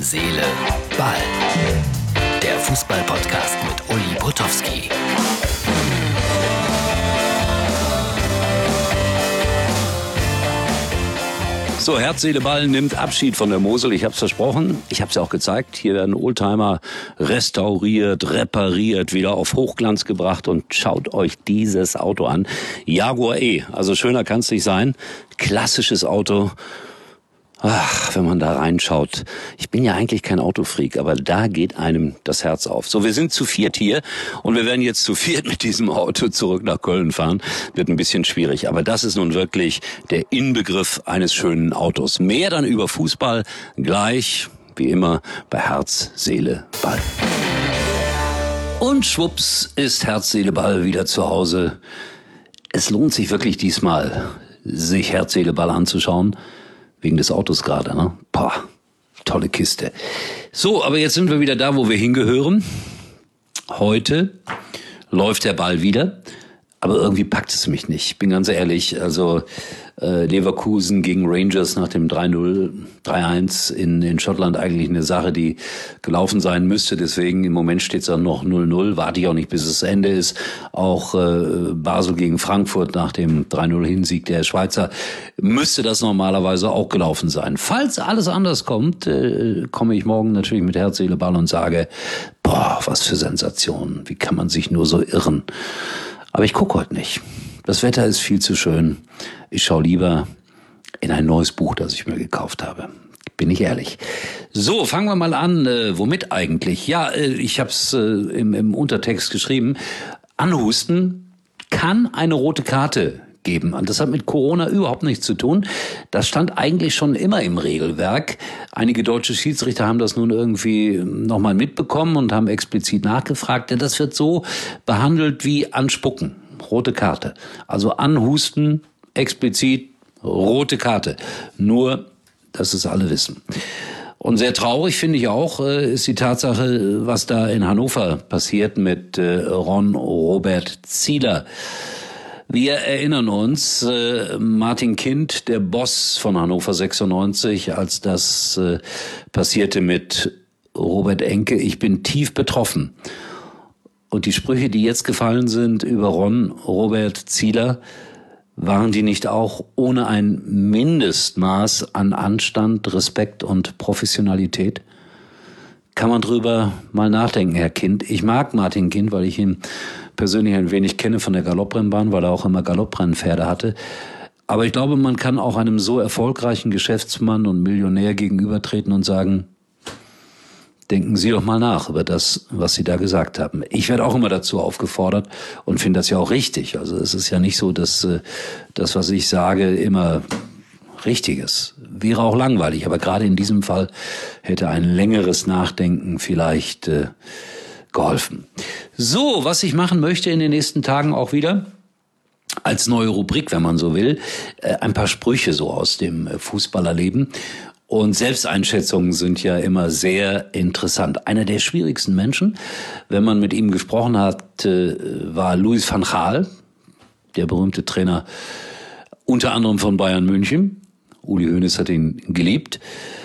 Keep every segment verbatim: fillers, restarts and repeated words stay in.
Seele, Ball. Der Fußball-Podcast mit Uli Potowski. So, Herz, Seele, Ball nimmt Abschied von der Mosel. Ich habe es versprochen. Ich habe es ja auch gezeigt. Hier werden Oldtimer restauriert, repariert, wieder auf Hochglanz gebracht. Und schaut euch dieses Auto an. Jaguar E. Also schöner kann es nicht sein. Klassisches Auto. Ach, wenn man da reinschaut. Ich bin ja eigentlich kein Autofreak, aber da geht einem das Herz auf. So, wir sind zu viert hier und wir werden jetzt zu viert mit diesem Auto zurück nach Köln fahren. Wird ein bisschen schwierig, aber das ist nun wirklich der Inbegriff eines schönen Autos. Mehr dann über Fußball gleich, wie immer, bei Herz, Seele, Ball. Und schwupps ist Herz, Seele, Ball wieder zu Hause. Es lohnt sich wirklich diesmal, sich Herz, Seele, Ball anzuschauen. Wegen des Autos gerade, ne? Boah, tolle Kiste. So, aber jetzt sind wir wieder da, wo wir hingehören. Heute läuft der Ball wieder, aber irgendwie packt es mich nicht. Ich bin ganz ehrlich, also äh, Leverkusen gegen Rangers nach dem drei null, drei eins in, in Schottland eigentlich eine Sache, die gelaufen sein müsste. Deswegen im Moment steht es dann noch null null. Warte ich auch nicht, bis es Ende ist. Auch äh, Basel gegen Frankfurt nach dem drei null Hinsieg der Schweizer müsste das normalerweise auch gelaufen sein. Falls alles anders kommt, äh, komme ich morgen natürlich mit Herz, Seele, Ball und sage, boah, was für Sensationen. Wie kann man sich nur so irren? Aber ich gucke heute nicht. Das Wetter ist viel zu schön. Ich schaue lieber in ein neues Buch, das ich mir gekauft habe. Bin ich ehrlich. So, fangen wir mal an. Äh, womit eigentlich? Ja, äh, ich habe es äh, im, im Untertext geschrieben. Anhusten kann eine rote Karte geben. Und das hat mit Corona überhaupt nichts zu tun. Das stand eigentlich schon immer im Regelwerk. Einige deutsche Schiedsrichter haben das nun irgendwie nochmal mitbekommen und haben explizit nachgefragt. Denn das wird so behandelt wie Anspucken. Rote Karte. Also anhusten, explizit rote Karte. Nur, dass es alle wissen. Und sehr traurig finde ich auch, ist die Tatsache, was da in Hannover passiert mit Ron Robert Zieler. Wir erinnern uns, Martin Kind, der Boss von Hannover sechsundneunzig, als das passierte mit Robert Enke. Ich bin tief betroffen. Und die Sprüche, die jetzt gefallen sind über Ron Robert Zieler, waren die nicht auch ohne ein Mindestmaß an Anstand, Respekt und Professionalität? Kann man drüber mal nachdenken, Herr Kind. Ich mag Martin Kind, weil ich ihn persönlich ein wenig kenne von der Galopprennbahn, weil er auch immer Galopprennpferde hatte. Aber ich glaube, man kann auch einem so erfolgreichen Geschäftsmann und Millionär gegenübertreten und sagen, denken Sie doch mal nach über das, was Sie da gesagt haben. Ich werde auch immer dazu aufgefordert und finde das ja auch richtig. Also es ist ja nicht so, dass das, was ich sage, immer richtig ist. Wäre auch langweilig, aber gerade in diesem Fall hätte ein längeres Nachdenken vielleicht äh, geholfen. So, was ich machen möchte in den nächsten Tagen auch wieder, als neue Rubrik, wenn man so will, äh, ein paar Sprüche so aus dem Fußballerleben. Und Selbsteinschätzungen sind ja immer sehr interessant. Einer der schwierigsten Menschen, wenn man mit ihm gesprochen hat, war Louis van Gaal, der berühmte Trainer unter anderem von Bayern München. Uli Hoeneß hat ihn geliebt.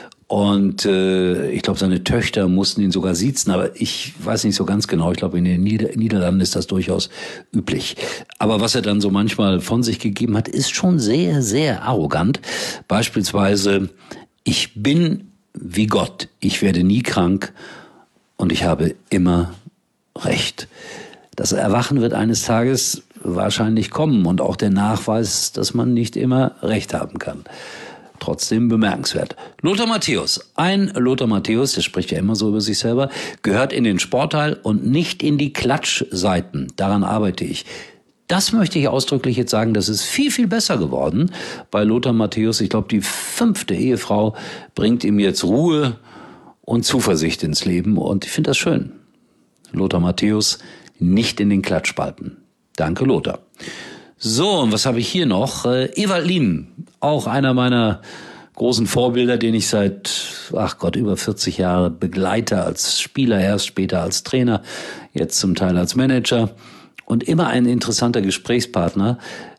Und äh, ich glaube, seine Töchter mussten ihn sogar siezen, aber ich weiß nicht so ganz genau. Ich glaube, in den Nieder- Niederlanden ist das durchaus üblich. Aber was er dann so manchmal von sich gegeben hat, ist schon sehr, sehr arrogant. Beispielsweise: Ich bin wie Gott, ich werde nie krank und ich habe immer Recht. Das Erwachen wird eines Tages wahrscheinlich kommen und auch der Nachweis, dass man nicht immer Recht haben kann. Trotzdem bemerkenswert. Lothar Matthäus, ein Lothar Matthäus, der spricht ja immer so über sich selber, gehört in den Sportteil und nicht in die Klatschseiten. Daran arbeite ich. Das möchte ich ausdrücklich jetzt sagen, das ist viel, viel besser geworden bei Lothar Matthäus. Ich glaube, die fünfte Ehefrau bringt ihm jetzt Ruhe und Zuversicht ins Leben. Und ich finde das schön. Lothar Matthäus nicht in den Klatschspalten. Danke, Lothar. So, und was habe ich hier noch? Äh, Ewald Lien, auch einer meiner großen Vorbilder, den ich seit, ach Gott, über vierzig Jahre begleite, als Spieler erst, später als Trainer, jetzt zum Teil als Manager. Und immer ein interessanter Gesprächspartner.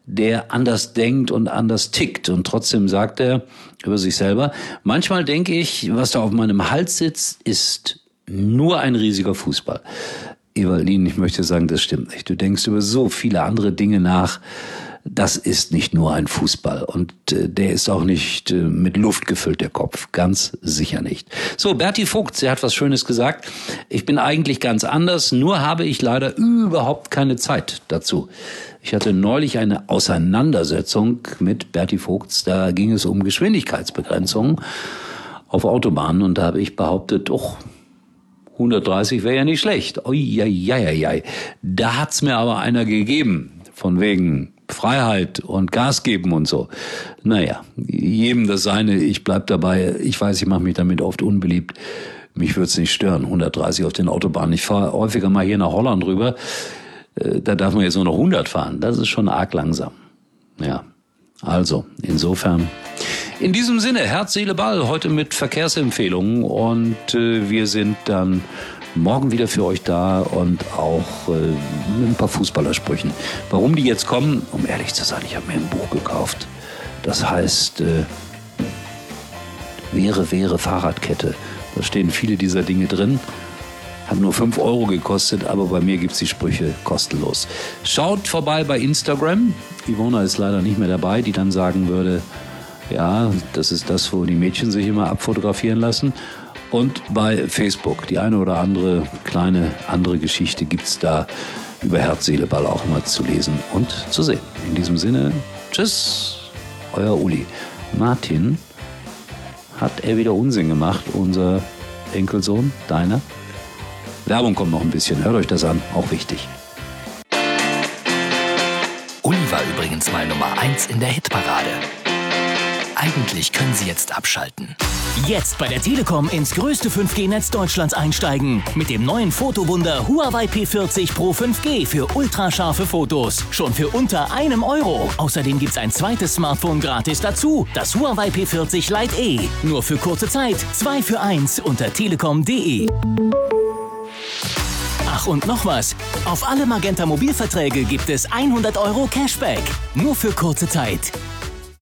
der anders denkt und anders tickt. Und trotzdem sagt er über sich selber, manchmal denke ich, was da auf meinem Hals sitzt, ist nur ein riesiger Fußball. Ewaldin, ich möchte sagen, das stimmt nicht. Du denkst über so viele andere Dinge nach. Das ist nicht nur ein Fußball und äh, der ist auch nicht äh, mit Luft gefüllt, der Kopf. Ganz sicher nicht. So, Berti Vogts, der hat was Schönes gesagt. Ich bin eigentlich ganz anders, nur habe ich leider überhaupt keine Zeit dazu. Ich hatte neulich eine Auseinandersetzung mit Berti Vogts, da ging es um Geschwindigkeitsbegrenzungen auf Autobahnen und da habe ich behauptet, oh, hundertdreißig wäre ja nicht schlecht. Uiuiuiui. Da hat's mir aber einer gegeben, von wegen Freiheit und Gas geben und so. Naja, jedem das seine, ich bleib dabei. Ich weiß, ich mache mich damit oft unbeliebt. Mich würde es nicht stören, hundertdreißig auf den Autobahnen. Ich fahre häufiger mal hier nach Holland rüber. Da darf man jetzt nur noch hundert fahren. Das ist schon arg langsam. Ja, also insofern. In diesem Sinne, Herz, Seele, Ball, heute mit Verkehrsempfehlungen. Und äh, wir sind dann morgen wieder für euch da und auch äh, mit ein paar Fußballersprüchen. Warum die jetzt kommen, um ehrlich zu sein, ich habe mir ein Buch gekauft. Das heißt äh, Wäre, wäre Fahrradkette. Da stehen viele dieser Dinge drin. Hat nur fünf Euro gekostet, aber bei mir gibt's die Sprüche kostenlos. Schaut vorbei bei Instagram. Ivona ist leider nicht mehr dabei, die dann sagen würde, ja, das ist das, wo die Mädchen sich immer abfotografieren lassen. Und bei Facebook, die eine oder andere kleine andere Geschichte gibt's da über Herz, Seele, Ball auch mal zu lesen und zu sehen. In diesem Sinne, tschüss, euer Uli. Martin, hat er wieder Unsinn gemacht, unser Enkelsohn, deiner? Werbung kommt noch ein bisschen, hört euch das an, auch wichtig. Uli war übrigens mal Nummer eins in der Hitparade. Eigentlich können Sie jetzt abschalten. Jetzt bei der Telekom ins größte fünf G-Netz Deutschlands einsteigen. Mit dem neuen Fotowunder Huawei P vierzig Pro fünf G für ultrascharfe Fotos. Schon für unter einem Euro. Außerdem gibt's ein zweites Smartphone gratis dazu. Das Huawei P vierzig Lite E. Nur für kurze Zeit. Zwei für eins unter telekom punkt de. Ach und noch was. Auf alle Magenta Mobilverträge gibt es hundert Euro Cashback. Nur für kurze Zeit.